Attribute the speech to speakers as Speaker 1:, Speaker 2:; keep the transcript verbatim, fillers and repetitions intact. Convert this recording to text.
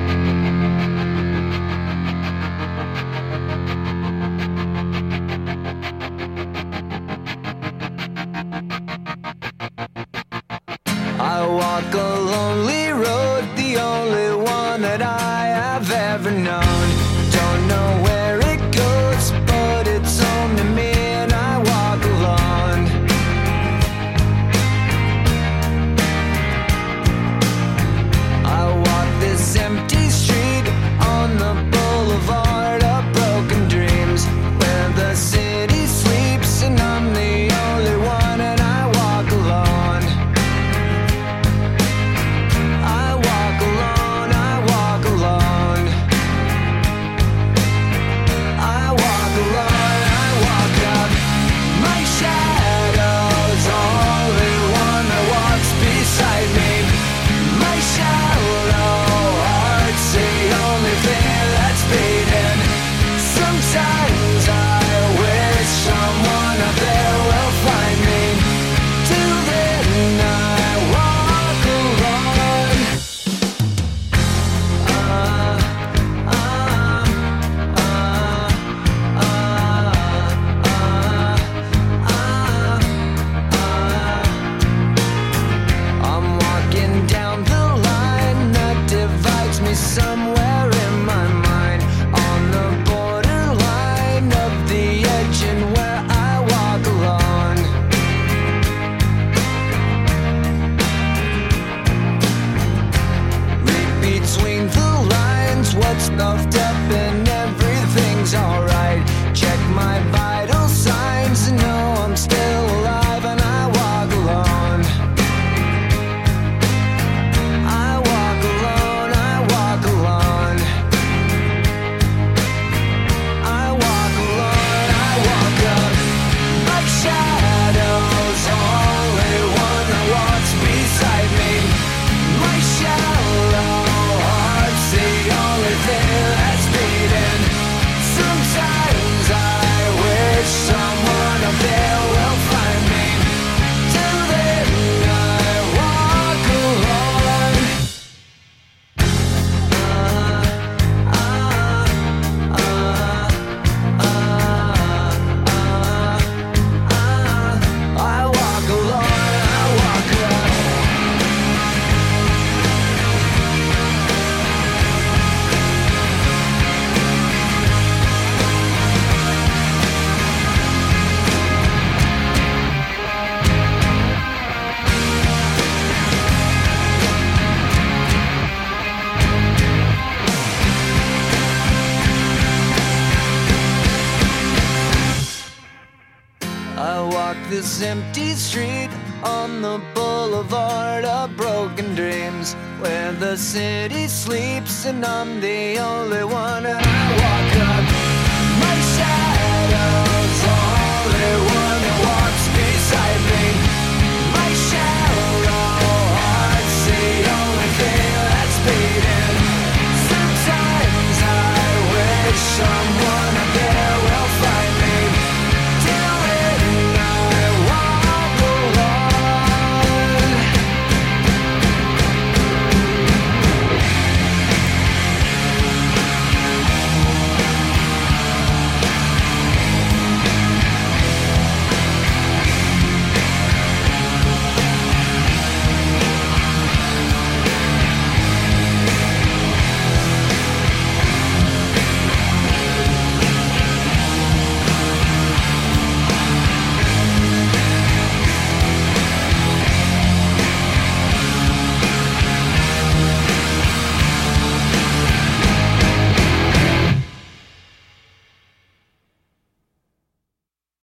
Speaker 1: I walk a lonely road, the only one that I have ever known. Don't know where it goes, but it's home to me, and I walk alone. I walk this empty street on the boulevard of broken dreams, where the city sleeps and I'm the only one, and I walk alone. I walk alone, I walk alone. I walk alone, I walk up. My shadow's only one that walks beside me. My shallow heart's the only thing that's beating. Sometimes I wish someone out there will find me. Till then I walk alone. I'm walking down the line that divides me somewhere in my mind, on the borderline of the edge and where I walk alone. Read between the lines, what's stuffed up and everything's alright. Check my vital signs and know I'm still alive, and I walk alone. I walk alone, I walk alone. I walk alone, I walk up. My shadow's only one that walks beside me. My shallow heart's the only thing that's beating. Sometimes I wish someone up there will find me. Till then I walk alone. I walk alone, I walk alone. I walk this empty street on the boulevard of broken dreams, where the city sleeps and I'm the only one, and I walk up.